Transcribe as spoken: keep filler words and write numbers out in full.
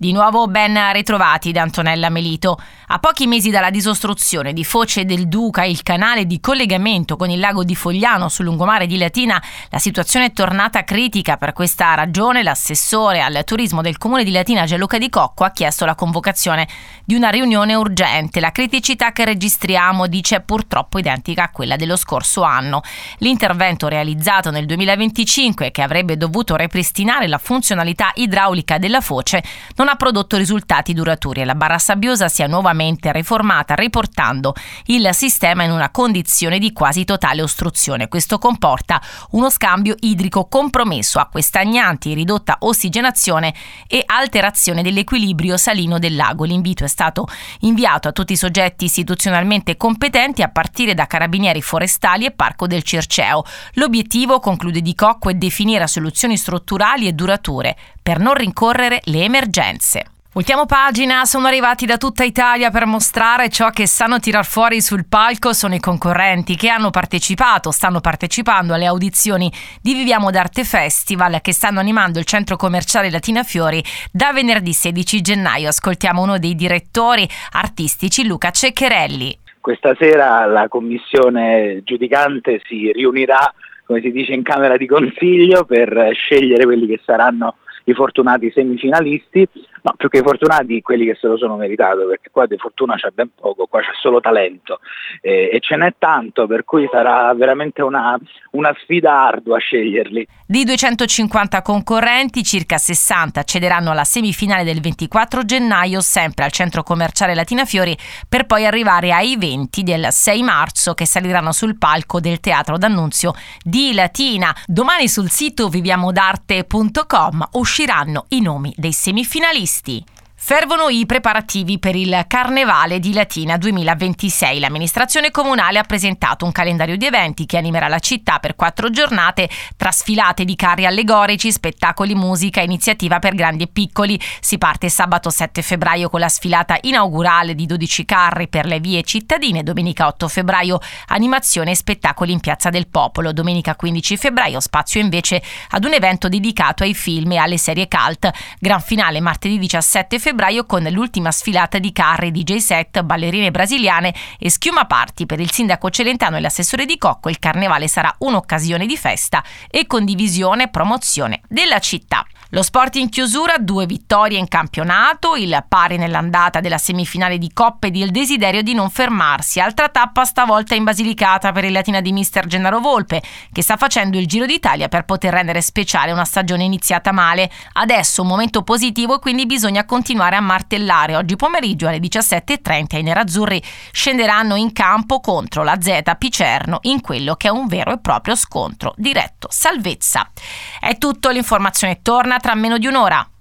Di nuovo ben ritrovati da Antonella Melito. A pochi mesi dalla disostruzione di Foce del Duca, il canale di collegamento con il lago di Fogliano sul lungomare di Latina, la situazione è tornata critica. Per questa ragione l'assessore al turismo del comune di Latina, Gianluca Di Cocco, ha chiesto la convocazione di una riunione urgente. La criticità che registriamo, dice, è purtroppo identica a quella dello scorso anno. L'intervento realizzato nel duemilaventicinque, che avrebbe dovuto ripristinare la funzionalità idraulica della foce, non ha prodotto risultati duraturi e la barra sabbiosa si è nuovamente riformata, riportando il sistema in una condizione di quasi totale ostruzione. Questo comporta uno scambio idrico compromesso, acque stagnanti, ridotta ossigenazione e alterazione dell'equilibrio salino del lago. L'invito è stato inviato a tutti i soggetti istituzionalmente competenti, a partire da Carabinieri Forestali e Parco del Circeo. L'obiettivo, conclude Di Cocco, è definire soluzioni strutturali e durature per non rincorrere le emergenze. Ultima pagina, sono arrivati da tutta Italia per mostrare ciò che sanno tirar fuori sul palco. Sono i concorrenti che hanno partecipato, stanno partecipando alle audizioni di Viviamo d'Arte Festival, che stanno animando il centro commerciale Latina Fiori da venerdì sedici gennaio. Ascoltiamo uno dei direttori artistici, Luca Ceccherelli. Questa sera la commissione giudicante si riunirà, come si dice, in camera di consiglio per scegliere quelli che saranno i fortunati semifinalisti, ma più che i fortunati quelli che se lo sono meritato, perché qua di fortuna c'è ben poco, qua c'è solo talento eh, e ce n'è tanto, per cui sarà veramente una, una sfida ardua sceglierli. Di duecentocinquanta concorrenti, circa sessanta accederanno alla semifinale del ventiquattro gennaio, sempre al centro commerciale Latina Fiori, per poi arrivare ai venti del sei marzo, che saliranno sul palco del Teatro d'Annunzio di Latina. Domani sul sito viviamo d'arte punto com usciranno i nomi dei semifinalisti. Fervono i preparativi per il Carnevale di Latina duemilaventisei. L'amministrazione comunale ha presentato un calendario di eventi che animerà la città per quattro giornate, tra sfilate di carri allegorici, spettacoli, musica, iniziativa per grandi e piccoli. Si parte sabato sette febbraio con la sfilata inaugurale di dodici carri per le vie cittadine. Domenica otto febbraio animazione e spettacoli in Piazza del Popolo. Domenica quindici febbraio spazio invece ad un evento dedicato ai film e alle serie cult. Gran finale martedì diciassette febbraio con l'ultima sfilata di carri, D J set, ballerine brasiliane e schiuma party. Per il sindaco celentano e l'assessore Di Cocco il carnevale sarà un'occasione di festa e condivisione e promozione della città. Lo sport in chiusura, due vittorie in campionato, il pari nell'andata della semifinale di Coppa ed il desiderio di non fermarsi. Altra tappa stavolta in Basilicata per il Latina di mister Gennaro Volpe, che sta facendo il Giro d'Italia per poter rendere speciale una stagione iniziata male. Adesso un momento positivo e quindi bisogna continuare a martellare. Oggi pomeriggio alle diciassette e trenta i nerazzurri scenderanno in campo contro la Z Picerno in quello che è un vero e proprio scontro diretto salvezza. È tutto, l'informazione torna tra meno di un'ora.